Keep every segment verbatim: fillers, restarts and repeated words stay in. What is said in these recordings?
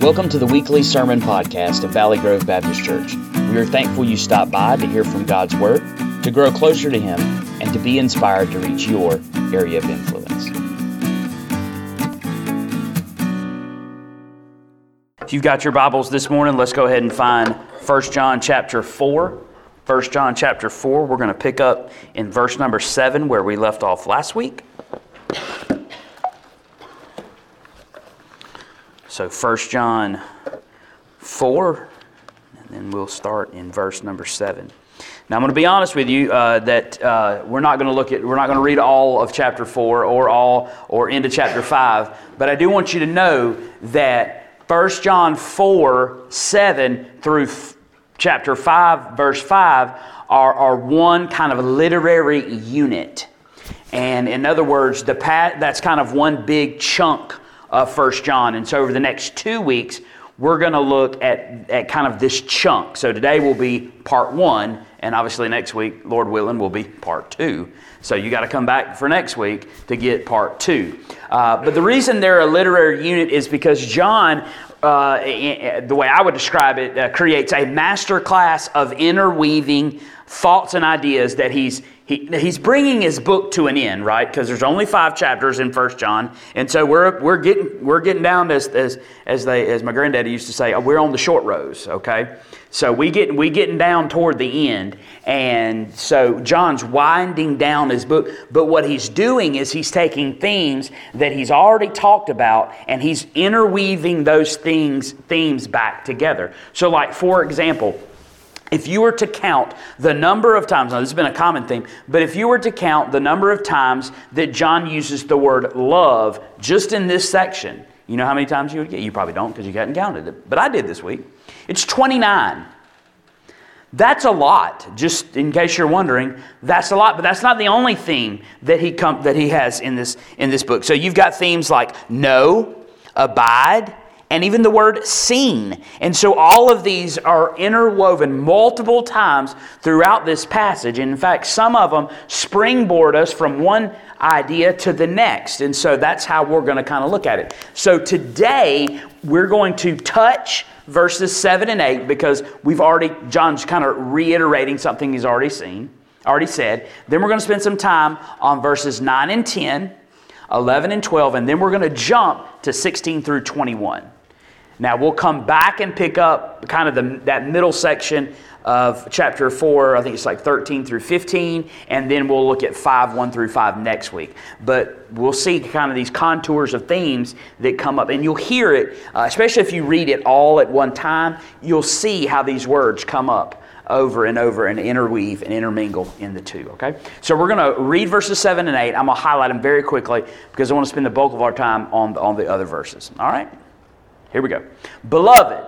Welcome to the weekly sermon podcast of Valley Grove Baptist Church. We are thankful you stopped by to hear from God's Word, to grow closer to Him, and to be inspired to reach your area of influence. If you've got your Bibles this morning, let's go ahead and find First John chapter four. First John chapter four, we're going to pick up in verse number seven where we left off last week. So First John four, and then we'll start in verse number seven. Now I'm going to be honest with you uh, that uh, we're not going to look at, we're not going to read all of chapter four or all or into chapter five, but I do want you to know that First John four, seven through f- chapter five, verse five are, are one kind of literary unit. And in other words, the pat, that's kind of one big chunk of First John. And so over the next two weeks, we're going to look at, at kind of this chunk. So today will be part one, and obviously next week, Lord willing, will be part two. So you got to come back for next week to get part two. Uh, but the reason they're a literary unit is because John, uh, the way I would describe it, uh, creates a master class of interweaving thoughts and ideas that he's He, he's bringing his book to an end, right? Because there's only five chapters in First John, and so we're we're getting we're getting down as as as they as my granddaddy used to say, we're on the short rows, okay? So we get we getting down toward the end, and so John's winding down his book. But what he's doing is he's taking themes that he's already talked about, and he's interweaving those things themes back together. So, like for example, if you were to count the number of times, now this has been a common theme, but if you were to count the number of times that John uses the word love just in this section, you know how many times you would get? You probably don't because you hadn't counted it, but I did this week. It's twenty-nine. That's a lot, just in case you're wondering. That's a lot, but that's not the only theme that he com- that he has in this in this book. So you've got themes like know, abide, and even the word seen. And so all of these are interwoven multiple times throughout this passage. And in fact, some of them springboard us from one idea to the next. And so that's how we're going to kind of look at it. So today, we're going to touch verses seven and eight because we've already, John's kind of reiterating something he's already seen, already said. Then we're going to spend some time on verses nine and ten, eleven and twelve, and then we're going to jump to sixteen through twenty-one. Now, we'll come back and pick up kind of the, that middle section of chapter four, I think it's like thirteen through fifteen, and then we'll look at five, one through five next week. But we'll see kind of these contours of themes that come up, and you'll hear it, uh, especially if you read it all at one time, you'll see how these words come up over and over and interweave and intermingle in the two, okay? So we're going to read verses seven and eight. I'm going to highlight them very quickly because I want to spend the bulk of our time on, on the other verses, all right? Here we go. Beloved,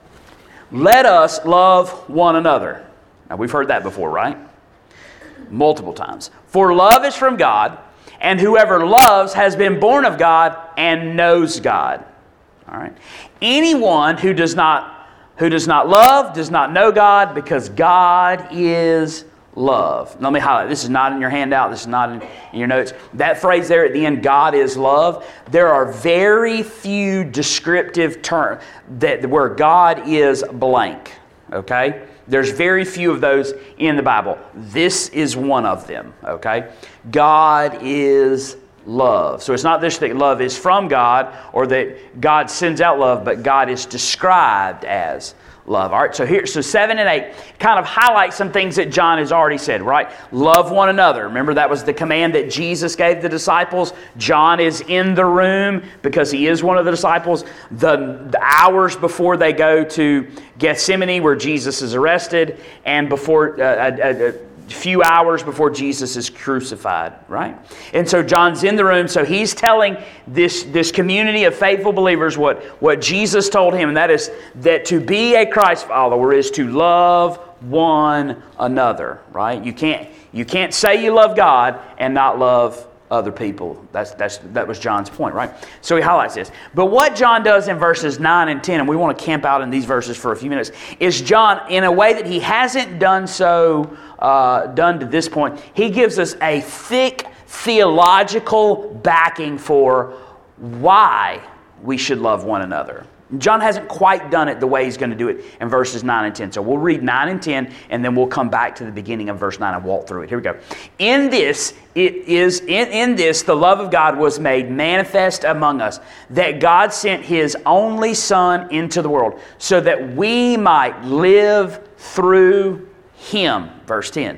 let us love one another. Now, we've heard that before, right? Multiple times. For love is from God, and whoever loves has been born of God and knows God. All right. Anyone who does not who does not love does not know God, because God is love. Let me highlight. This is not in your handout. This is not in your notes. That phrase there at the end, God is love. There are very few descriptive terms that where God is blank. Okay? There's very few of those in the Bible. This is one of them. Okay? God is love. So it's not this that love is from God or that God sends out love, but God is described as love. All right, so here, so seven and eight kind of highlight some things that John has already said, right? Love one another. Remember, that was the command that Jesus gave the disciples. John is in the room because he is one of the disciples. The, the hours before they go to Gethsemane, where Jesus is arrested, and before uh, a, a, a few hours before Jesus is crucified, right? And so John's in the room, so he's telling this, this community of faithful believers what, what Jesus told him, and that is that to be a Christ follower is to love one another, right? You can't, you can't say you love God and not love other people. That's, that's, that was John's point, right? So he highlights this. But what John does in verses nine and ten, and we want to camp out in these verses for a few minutes, is John, in a way that he hasn't done so, uh, done to this point, he gives us a thick theological backing for why we should love one another. John hasn't quite done it the way he's going to do it in verses nine and ten. So we'll read nine and ten, and then we'll come back to the beginning of verse nine and walk through it. Here we go. In this, it is in, in this, the love of God was made manifest among us, that God sent His only Son into the world, so that we might live through Him. Verse ten.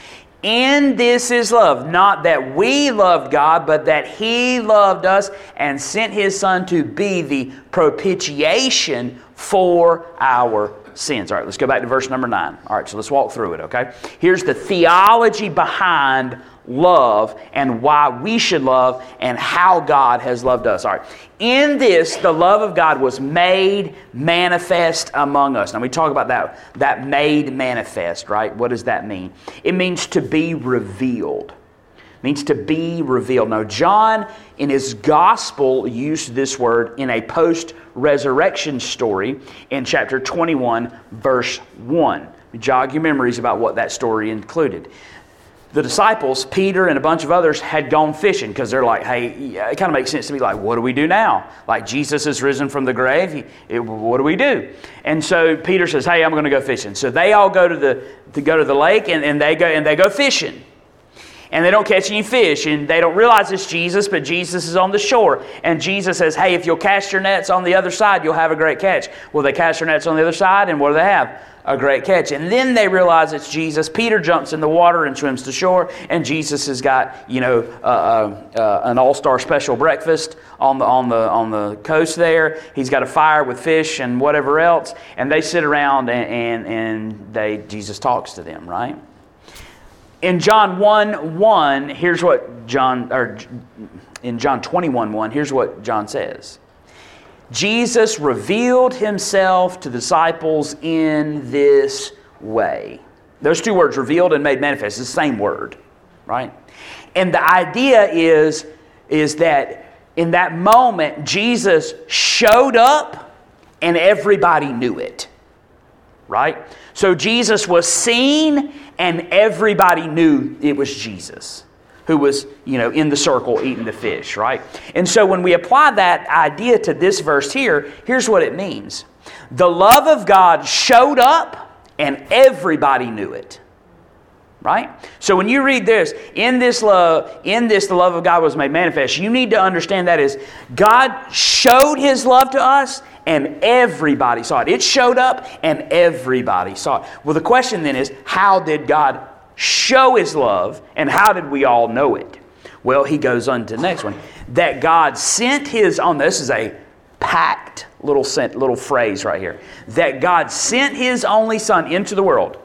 In this is love, not that we loved God, but that He loved us and sent His Son to be the propitiation for our sins. All right, let's go back to verse number nine. All right, so let's walk through it, okay? Here's the theology behind love and why we should love and how God has loved us. All right. In this, the love of God was made manifest among us. Now we talk about that, that made manifest, right? What does that mean? It means to be revealed. It means to be revealed. Now John, in his gospel, used this word in a post-resurrection story in chapter twenty-one, verse one. Jog your memories about what that story included. The disciples, Peter and a bunch of others, had gone fishing because they're like, hey, yeah, it kind of makes sense to me, like, what do we do now? Like, Jesus is risen from the grave. He, it, what do we do? And so Peter says, hey, I'm going to go fishing. So they all go to the to go to the lake and, and they go and they go fishing. And they don't catch any fish, and they don't realize it's Jesus, but Jesus is on the shore. And Jesus says, hey, if you'll cast your nets on the other side, you'll have a great catch. Well, they cast their nets on the other side, and what do they have? A great catch. And then they realize it's Jesus. Peter jumps in the water and swims to shore, and Jesus has got, you know, uh, uh, uh, an all-star special breakfast on the on the on the coast there. He's got a fire with fish and whatever else, and they sit around and and, and they Jesus talks to them, right? In John one one, here's what John, or in John twenty-one one, here's what John says. Jesus revealed Himself to the disciples in this way. Those two words, revealed and made manifest, is the same word, right? And the idea is, is that in that moment, Jesus showed up and everybody knew it, right? So Jesus was seen and everybody knew it was Jesus who was, you know, in the circle eating the fish, right? And so when we apply that idea to this verse here, here's what it means. The love of God showed up and everybody knew it, right? So when you read this, in this love, in this the love of God was made manifest, you need to understand that is God showed His love to us and everybody saw it. It showed up and everybody saw it. Well, the question then is, how did God show His love, and how did we all know it? Well, he goes on to the next one. That God sent His own, this is a packed little sent, little phrase right here. That God sent His only Son into the world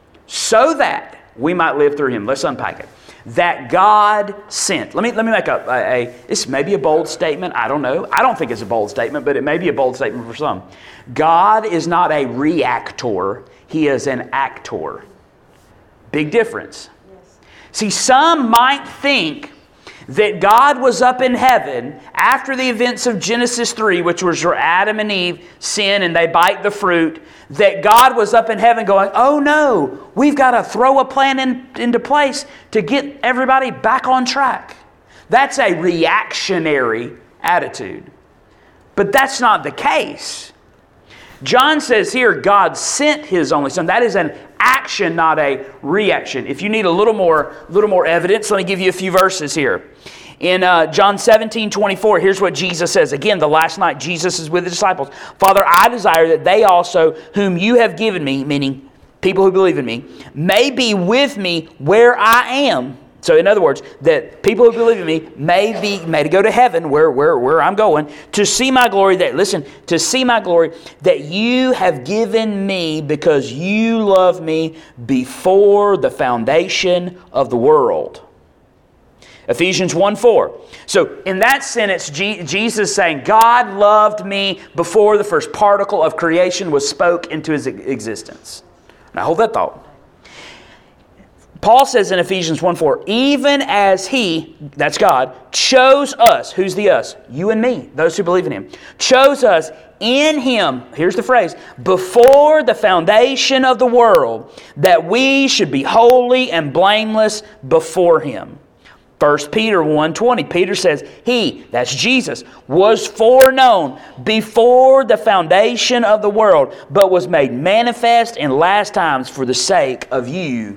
so that we might live through Him. Let's unpack it. That God sent. Let me let me make a, a, a this may be a bold statement. I don't know. I don't think it's a bold statement, but it may be a bold statement for some. God is not a reactor. He is an actor. Big difference. Yes. See, some might think that God was up in heaven after the events of Genesis three, which was where Adam and Eve sin and they bite the fruit, that God was up in heaven going, oh no, we've got to throw a plan in, into place to get everybody back on track. That's a reactionary attitude. But that's not the case. John says here, God sent His only Son. That is an action, not a reaction. If you need a little more, little more evidence, let me give you a few verses here. In uh, John seventeen twenty-four, here's what Jesus says. Again, the last night Jesus is with the disciples. Father, I desire that they also, whom you have given me, meaning people who believe in me, may be with me where I am. So in other words, that people who believe in me may be may go to heaven where, where, where I'm going to see my glory. That listen, to see my glory that you have given me because you love me before the foundation of the world. Ephesians one four. So in that sentence, G- Jesus saying, God loved me before the first particle of creation was spoke into His existence. Now hold that thought. Paul says in Ephesians one four, even as He, that's God, chose us. Who's the us? You and me, those who believe in Him. Chose us in Him, here's the phrase, before the foundation of the world, that we should be holy and blameless before Him. First Peter one twenty, Peter says, He, that's Jesus, was foreknown before the foundation of the world, but was made manifest in last times for the sake of you,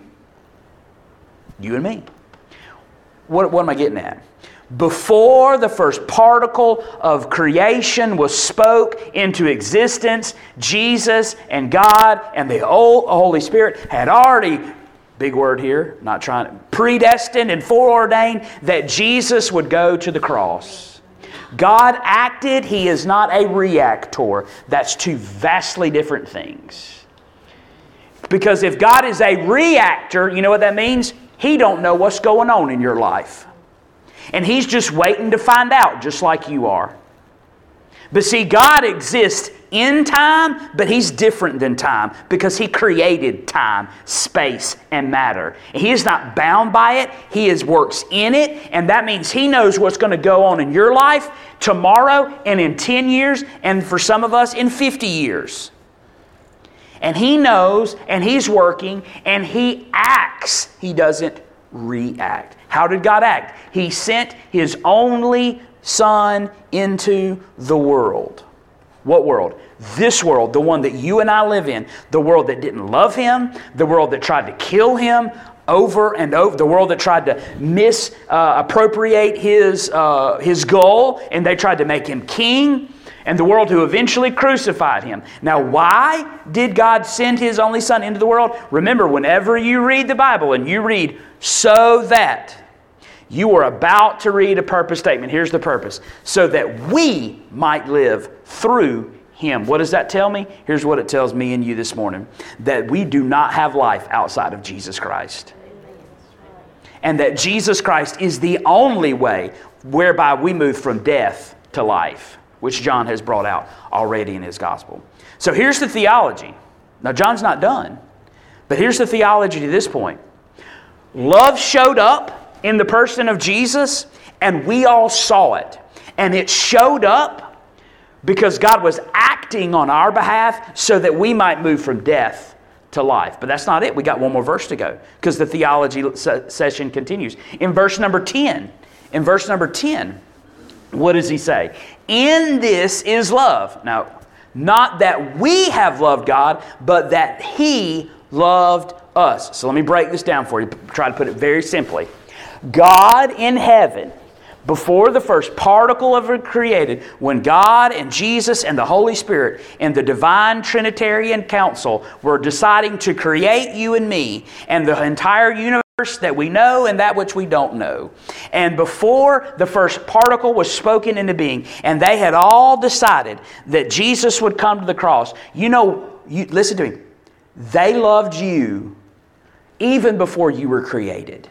you and me. What, what am I getting at? Before the first particle of creation was spoke into existence, Jesus and God and the Holy Spirit had already, big word here, not trying to, predestined and foreordained that Jesus would go to the cross. God acted, He is not a reactor. That's two vastly different things. Because if God is a reactor, you know what that means? He don't know what's going on in your life. And He's just waiting to find out, just like you are. But see, God exists in time, but He's different than time because He created time, space, and matter. And He is not bound by it. He is works in it, and that means He knows what's going to go on in your life tomorrow and in ten years, and for some of us in fifty years. And He knows, and He's working, and He acts. He doesn't react. How did God act? He sent His only Son into the world. What world? This world, the one that you and I live in. The world that didn't love Him, the world that tried to kill Him over and over, the world that tried to misappropriate uh, His, uh, His goal, and they tried to make Him king, and the world who eventually crucified Him. Now, why did God send His only Son into the world? Remember, whenever you read the Bible and you read, so that, you are about to read a purpose statement. Here's the purpose. So that we might live through Him. What does that tell me? Here's what it tells me and you this morning. That we do not have life outside of Jesus Christ. And that Jesus Christ is the only way whereby we move from death to life, which John has brought out already in his gospel. So here's the theology. Now, John's not done, but here's the theology to this point. Love showed up in the person of Jesus, and we all saw it. And it showed up because God was acting on our behalf so that we might move from death to life. But that's not it. We got one more verse to go because the theology session continues. In verse number ten, in verse number ten, what does he say? In this is love. Now, not that we have loved God, but that He loved us. So let me break this down for you. Try to put it very simply. God in heaven, before the first particle of it created, when God and Jesus and the Holy Spirit and the divine Trinitarian Council were deciding to create you and me and the entire universe that we know and that which we don't know. And before the first particle was spoken into being, and they had all decided that Jesus would come to the cross, you know, you, listen to me, they loved you even before you were created.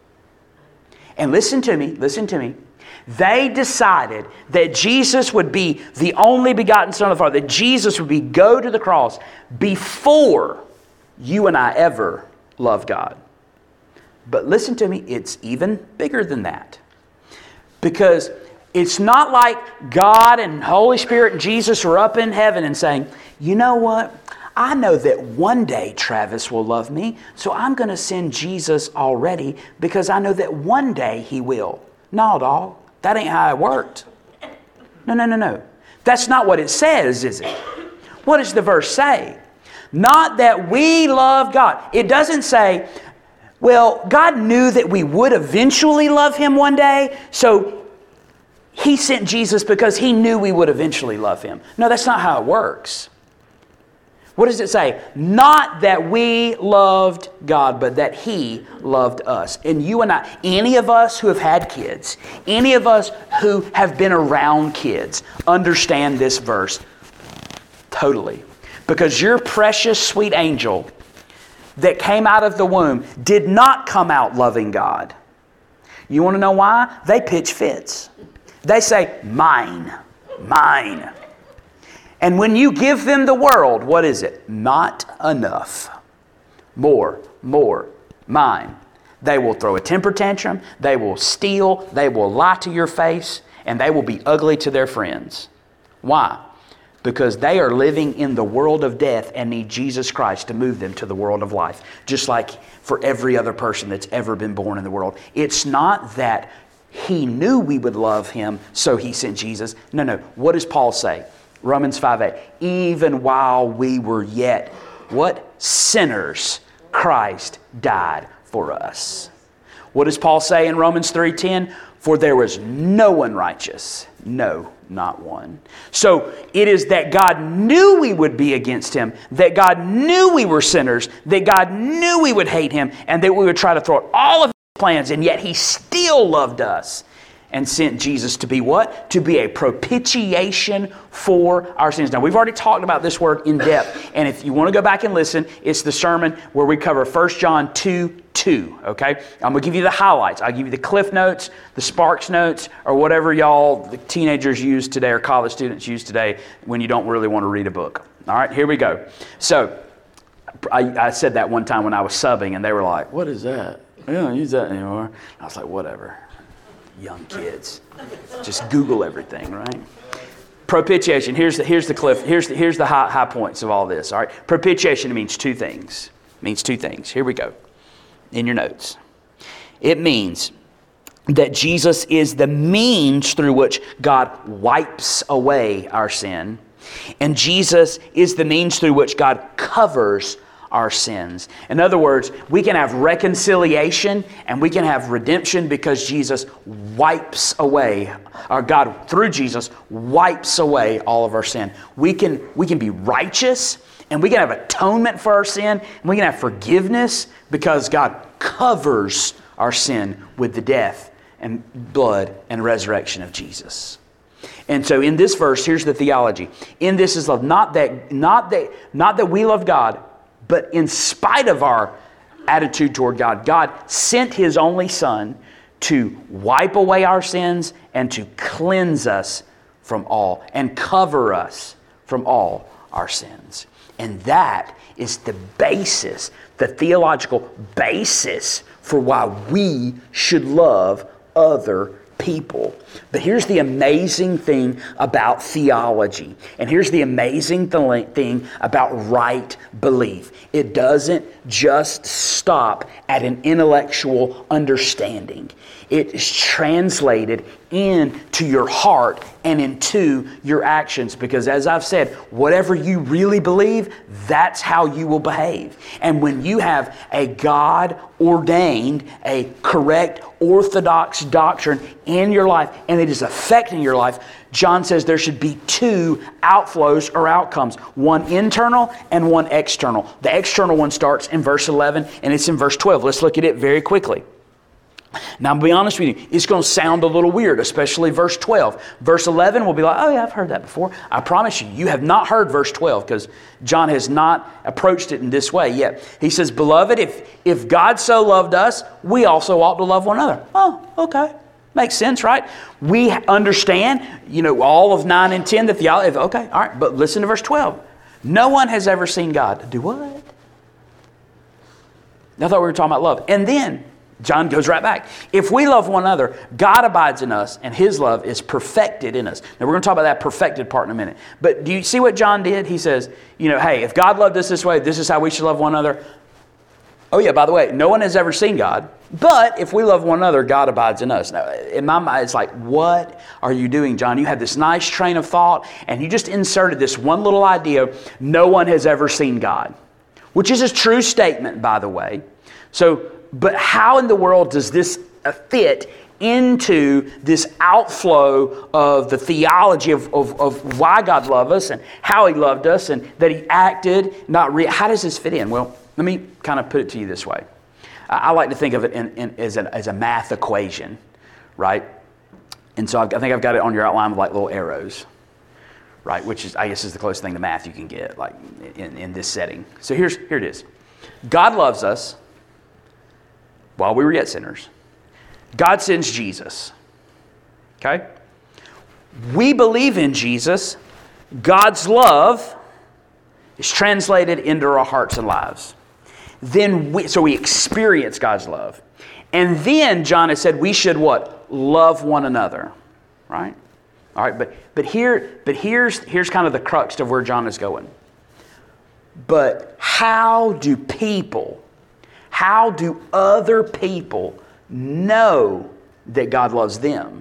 And listen to me, listen to me. They decided that Jesus would be the only begotten Son of the Father, that Jesus would be go to the cross before you and I ever loved God. But listen to me, it's even bigger than that. Because it's not like God and Holy Spirit and Jesus are up in heaven and saying, you know what? I know that one day Travis will love me, so I'm going to send Jesus already because I know that one day He will. No, dog. That ain't how it worked. No, no, no, no. That's not what it says, is it? What does the verse say? Not that we love God. It doesn't say, well, God knew that we would eventually love Him one day, so He sent Jesus because He knew we would eventually love Him. No, that's not how it works. What does it say? Not that we loved God, but that He loved us. And you and I, any of us who have had kids, any of us who have been around kids, understand this verse totally. Because your precious, sweet angel that came out of the womb did not come out loving God. You want to know why? They pitch fits. They say, mine, mine. And when you give them the world, what is it? Not enough. More, more, mine. They will throw a temper tantrum, they will steal, they will lie to your face, and they will be ugly to their friends. Why? because they are living in the world of death and need Jesus Christ to move them to the world of life, just like for every other person that's ever been born in the world. It's not that He knew we would love Him, so He sent Jesus. No, no. What does Paul say? Romans five eight. Even while we were yet, what? Sinners, Christ died for us. What does Paul say in Romans three ten? For there was no one righteous. No, not one. So it is that God knew we would be against Him, that God knew we were sinners, that God knew we would hate Him, and that we would try to thwart all of His plans, and yet He still loved us and sent Jesus to be what? To be a propitiation for our sins. Now, we've already talked about this word in depth, and if you want to go back and listen, it's the sermon where we cover First John two two, okay? I'm going to give you the highlights. I'll give you the Cliff Notes, the Sparks Notes, or whatever y'all, the teenagers use today or college students use today when you don't really want to read a book. All right, here we go. So, I, I said that one time when I was subbing, and they were like, what is that? We don't use that anymore. I was like, whatever. Young kids. Just Google everything, right? Propitiation. Here's the here's the cliff. Here's the here's the high high points of all this. All right. Propitiation means two things. It means two things. Here we go. In your notes. It means that Jesus is the means through which God wipes away our sin, and Jesus is the means through which God covers our sins. In other words, we can have reconciliation and we can have redemption because Jesus wipes away, or God through Jesus wipes away all of our sin. We can we can be righteous and we can have atonement for our sin and we can have forgiveness because God covers our sin with the death and blood and resurrection of Jesus. And so in this verse, here's the theology. In this is love, not that not that not that we love God, but in spite of our attitude toward God, God sent His only Son to wipe away our sins and to cleanse us from all and cover us from all our sins. And that is the basis, the theological basis for why we should love other people. But here's the amazing thing about theology. And here's the amazing th- thing about right belief. It doesn't just stop at an intellectual understanding. It is translated into your heart and into your actions. Because as I've said, whatever you really believe, that's how you will behave. And when you have a God-ordained, a correct, orthodox doctrine in your life, and it is affecting your life, John says there should be two outflows or outcomes, one internal and one external. The external one starts in verse eleven and it's in verse twelve. Let's look at it very quickly. Now, I'll be honest with you, it's going to sound a little weird, especially verse twelve. Verse eleven will be like, oh yeah, I've heard that before. I promise you, you have not heard verse twelve because John has not approached it in this way yet. He says, beloved, if, if God so loved us, we also ought to love one another. Oh, okay. Makes sense, right? We understand, you know, all of nine and ten, the theology. Okay, all right, but listen to verse twelve. No one has ever seen God. Do what? I thought we were talking about love. And then John goes right back. If we love one another, God abides in us, and His love is perfected in us. Now, we're going to talk about that perfected part in a minute. But do you see what John did? He says, you know, hey, if God loved us this way, this is how we should love one another. Oh yeah, by the way, no one has ever seen God. But if we love one another, God abides in us. Now, in my mind, it's like, what are you doing, John? You had this nice train of thought, and you just inserted this one little idea, no one has ever seen God. Which is a true statement, by the way. So, but how in the world does this fit into this outflow of the theology of, of, of why God loved us and how He loved us and that He acted, not re- how does this fit in? Well, let me kind of put it to you this way. I, I like to think of it in, in, as, an, as a math equation, right? And so I, I think I've got it on your outline with like little arrows, right? Which is, I guess, is the closest thing to math you can get, like in, in this setting. So here's here it is. God loves us while we were yet sinners. God sends Jesus. Okay? We believe in Jesus. God's love is translated into our hearts and lives. Then we, so we experience God's love. And then John has said we should what? Love one another. Right? All right, but but here, but here's here's kind of the crux of where John is going. But how do people, how do other people know that God loves them?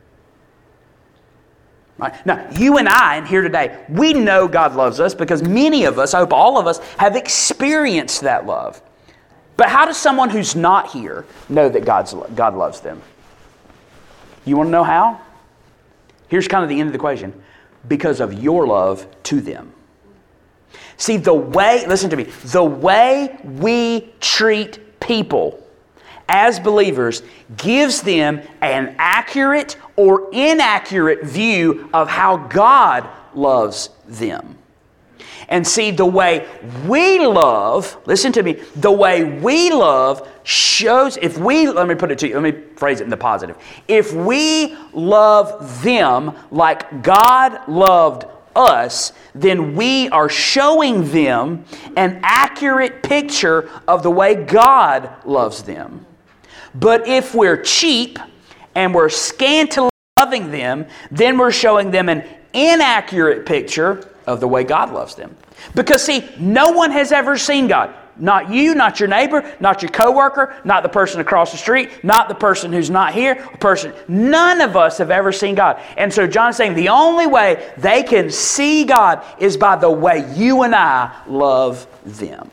Right? Now, you and I, and here today, we know God loves us because many of us, I hope all of us, have experienced that love. But how does someone who's not here know that God's, God loves them? You want to know how? Here's kind of the end of the equation. Because of your love to them. See, the way, listen to me, the way we treat people as believers gives them an accurate or inaccurate view of how God loves them. And see, the way we love, listen to me, the way we love shows, if we, let me put it to you, let me phrase it in the positive. If we love them like God loved us, then we are showing them an accurate picture of the way God loves them. But if we're cheap and we're scantily loving them, then we're showing them an inaccurate picture of the way God loves them. Because see, no one has ever seen God. Not you, not your neighbor, not your coworker, not the person across the street, not the person who's not here, person. None of us have ever seen God. And so John's saying the only way they can see God is by the way you and I love them.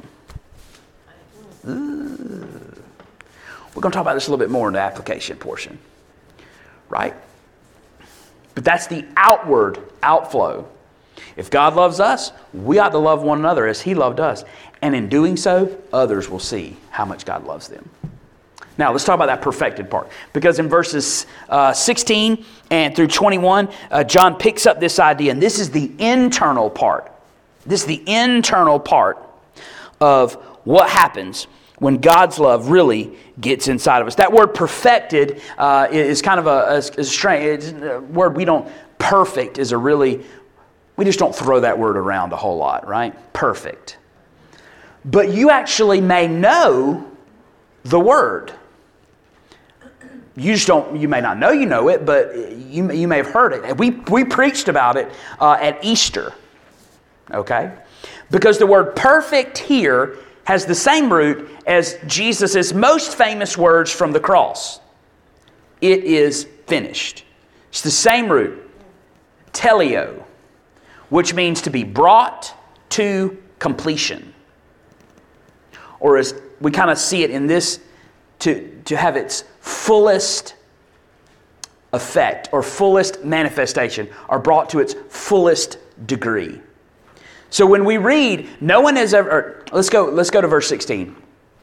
Ooh. We're going to talk about this a little bit more in the application portion. Right? But that's the outward outflow. If God loves us, we ought to love one another as He loved us. And in doing so, others will see how much God loves them. Now, let's talk about that perfected part. Because in verses uh, sixteen and through twenty-one, uh, John picks up this idea. And this is the internal part. This is the internal part of what happens when God's love really gets inside of us. That word perfected uh, is kind of a, a, a strange a word we don't, perfect is a really, we just don't throw that word around a whole lot, right? Perfect. But you actually may know the word. You just don't, you may not know you know it, but you, you may have heard it. We, we preached about it uh, at Easter, okay? Because the word perfect here has the same root as Jesus' most famous words from the cross. It is finished. It's the same root, teleo, which means to be brought to completion. Or as we kind of see it in this, to, to have its fullest effect or fullest manifestation, or brought to its fullest degree. So when we read, no one has ever, or let's go, let's go to verse sixteen.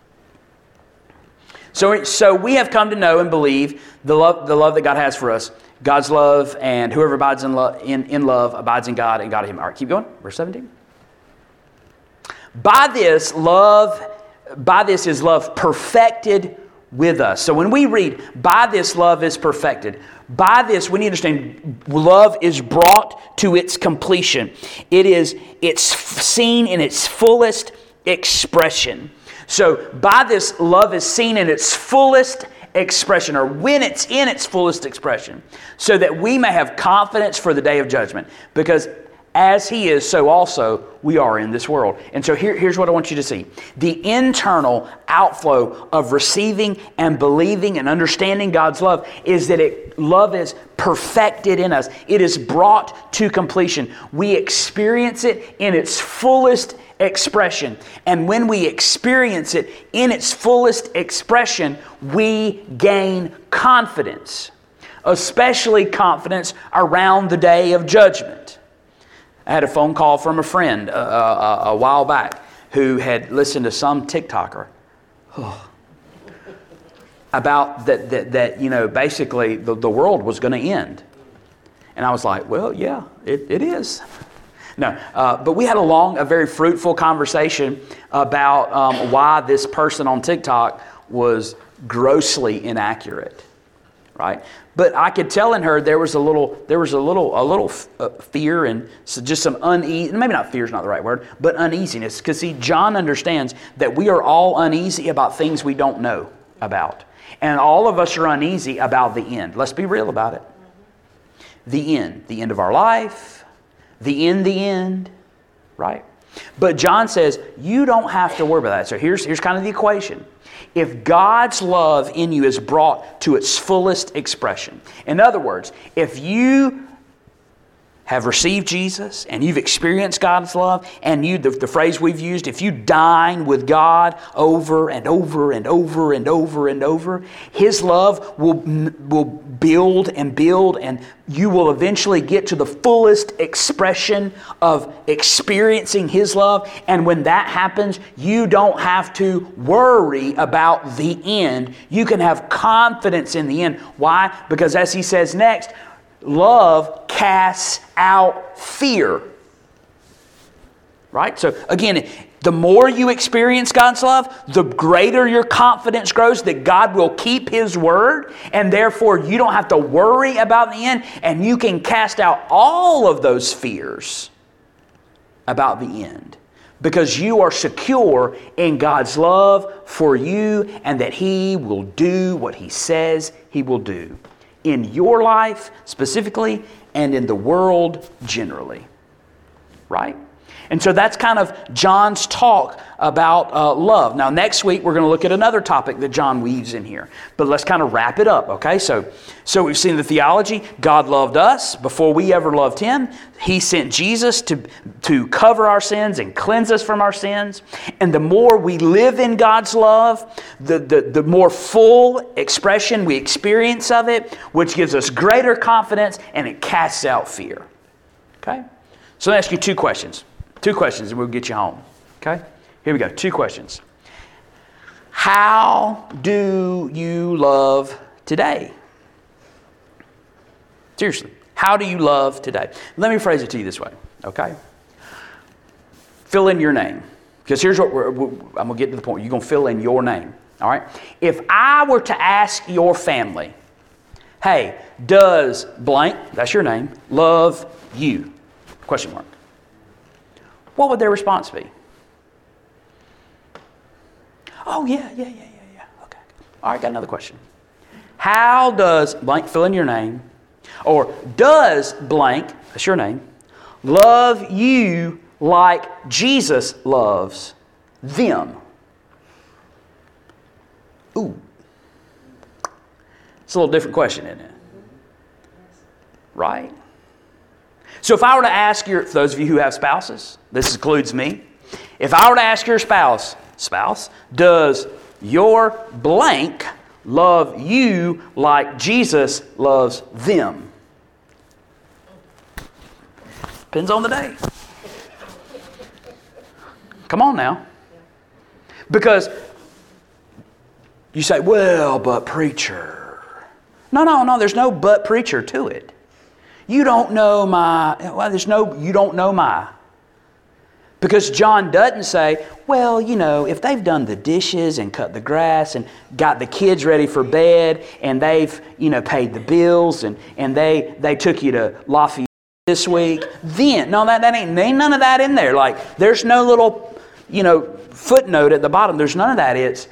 So, so we have come to know and believe the love, the love that God has for us. God's love, and whoever abides in, lo- in, in love abides in God and God in Him. All right, keep going. Verse seventeen. By this love, by this is love perfected with us. So when we read, by this love is perfected, by this we need to understand love is brought to its completion. It is, it's seen in its fullest expression. So by this love is seen in its fullest expression, or when it's in its fullest expression, so that we may have confidence for the day of judgment. Because as He is, so also we are in this world. And so here, here's what I want you to see. The internal outflow of receiving and believing and understanding God's love is that it, love is perfected in us. It is brought to completion. We experience it in its fullest expression. And when we experience it in its fullest expression, we gain confidence, especially confidence around the day of judgment. I had a phone call from a friend uh, a, a while back who had listened to some TikToker oh, about that, that, that, you know, basically the, the world was going to end. And I was like, well, yeah, it, it is. No, uh, but we had a long, a very fruitful conversation about um, why this person on TikTok was grossly inaccurate, right? But I could tell in her there was a little, there was a little, a little uh, fear and so just some unease. Maybe not fear is not the right word, but uneasiness. Because see, John understands that we are all uneasy about things we don't know about, and all of us are uneasy about the end. Let's be real about it. the end. The end of our life, the end, the end, right? But John says, you don't have to worry about that. So here's, here's kind of the equation. If God's love in you is brought to its fullest expression, in other words, if you have received Jesus and you've experienced God's love, and you, the, the phrase we've used, if you dine with God over and over and over and over and over, His love will, will build and build, and you will eventually get to the fullest expression of experiencing His love. And when that happens, you don't have to worry about the end. You can have confidence in the end. Why? Because as he says next, love casts out fear. Right? So again, the more you experience God's love, the greater your confidence grows that God will keep His word, and therefore you don't have to worry about the end, and you can cast out all of those fears about the end because you are secure in God's love for you and that He will do what He says He will do in your life specifically and in the world generally. Right? And so that's kind of John's talk about uh, love. Now next week we're going to look at another topic that John weaves in here. But let's kind of wrap it up, okay? So, so we've seen the theology. God loved us before we ever loved Him. He sent Jesus to, to cover our sins and cleanse us from our sins. And the more we live in God's love, the, the, the more full expression we experience of it, which gives us greater confidence and it casts out fear. Okay? So let me ask you two questions. Two questions and we'll get you home. Okay? Here we go. Two questions. How do you love today? Seriously. How do you love today? Let me phrase it to you this way. Okay? Fill in your name. Because here's what we're, we're, I'm going to get to the point. You're going to fill in your name. All right? If I were to ask your family, hey, does blank, that's your name, love you? Question mark. What would their response be? Oh, yeah, yeah, yeah, yeah, yeah. Okay. All right, got another question. How does blank, fill in your name, or does blank, that's your name, love you like Jesus loves them? Ooh. It's a little different question, isn't it? Right? So if I were to ask your, for those of you who have spouses, this includes me. If I were to ask your spouse, spouse, does your blank love you like Jesus loves them? Depends on the day. Come on now. Because you say, well, but preacher. No, no, no, there's no but preacher to it. You don't know my, well, there's no, you don't know my. Because John doesn't say, well, you know, if they've done the dishes and cut the grass and got the kids ready for bed and they've, you know, paid the bills and, and they, they took you to Lafayette this week, then, no, that, that ain't, ain't none of that in there. Like, there's no little, you know, footnote at the bottom. There's none of that. It's,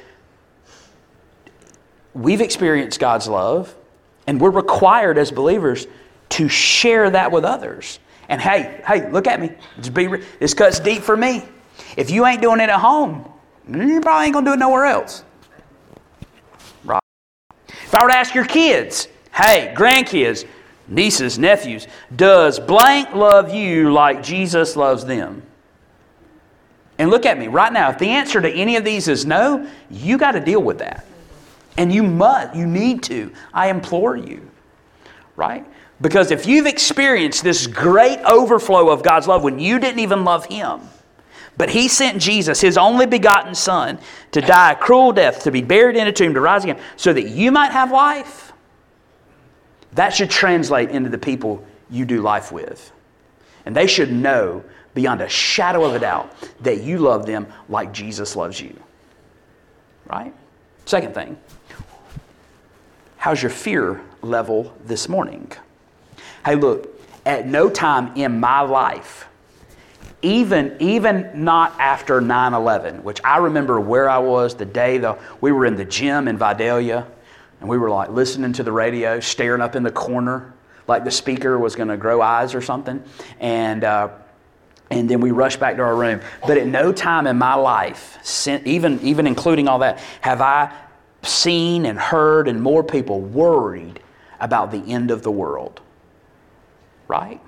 we've experienced God's love and we're required as believers to share that with others. And hey, hey, look at me. Just be, this cuts deep for me. If you ain't doing it at home, you probably ain't going to do it nowhere else. Right? If I were to ask your kids, hey, grandkids, nieces, nephews, does blank love you like Jesus loves them? And look at me right now. If the answer to any of these is no, you got to deal with that. And you must, you need to. I implore you. Right? Because if you've experienced this great overflow of God's love when you didn't even love Him, but He sent Jesus, His only begotten Son, to die a cruel death, to be buried in a tomb, to rise again, so that you might have life, that should translate into the people you do life with. And they should know beyond a shadow of a doubt that you love them like Jesus loves you. Right? Second thing, how's your fear level this morning? Hey, look, at no time in my life, even, even not after nine eleven, which I remember where I was the day the, we were in the gym in Vidalia, and we were like listening to the radio, staring up in the corner, like the speaker was going to grow eyes or something, and uh, and then we rushed back to our room. But at no time in my life, even even including all that, have I seen and heard and more people worried about the end of the world. Right?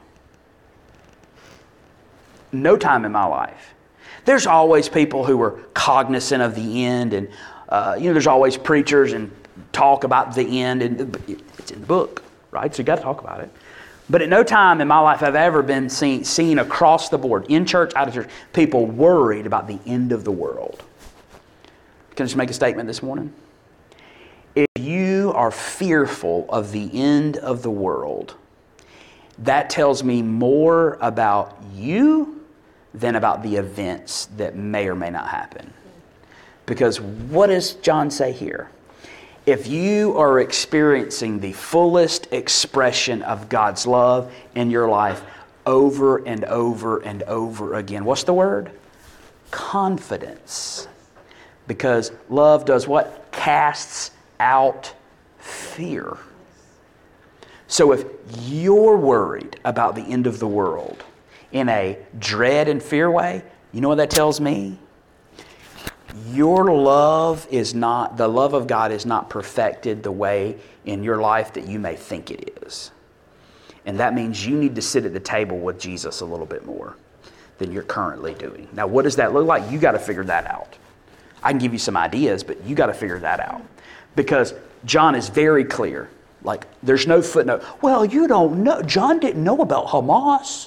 No time in my life. There's always people who are cognizant of the end, and uh, you know, there's always preachers and talk about the end, and it's in the book, right? So you got to talk about it. But at no time in my life have I ever been seen, seen across the board, in church, out of church, people worried about the end of the world. Can I just make a statement this morning? If you are fearful of the end of the world, that tells me more about you than about the events that may or may not happen. Because what does John say here? If you are experiencing the fullest expression of God's love in your life over and over and over again, what's the word? Confidence. Because love does what? Casts out fear. So if you're worried about the end of the world in a dread and fear way, you know what that tells me? Your love is not, the love of God is not perfected the way in your life that you may think it is. And that means you need to sit at the table with Jesus a little bit more than you're currently doing. Now, what does that look like? You got to figure that out. I can give you some ideas, but you got to figure that out. Because John is very clear. Like, there's no footnote. Well, you don't know. John didn't know about Hamas.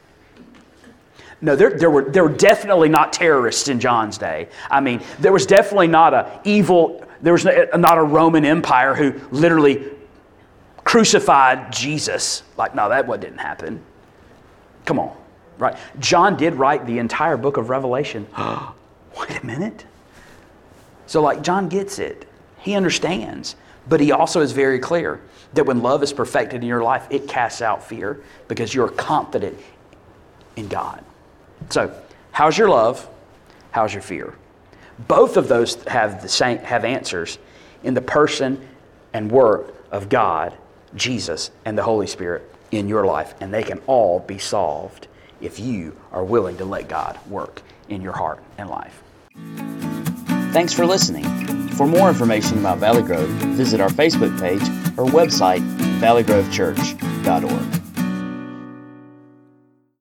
No, there, there were there were definitely not terrorists in John's day. I mean, there was definitely not a evil, there was not a Roman Empire who literally crucified Jesus. Like, no, that what didn't happen. Come on, right? John did write the entire book of Revelation. Wait a minute. So, like, John gets it. He understands. But he also is very clear that when love is perfected in your life, it casts out fear because you're confident in God. So, how's your love? How's your fear? Both of those have the same have answers in the person and work of God, Jesus, and the Holy Spirit in your life, and they can all be solved if you are willing to let God work in your heart and life. Thanks for listening. For more information about Valley Grove, visit our Facebook page or website, valley grove church dot org.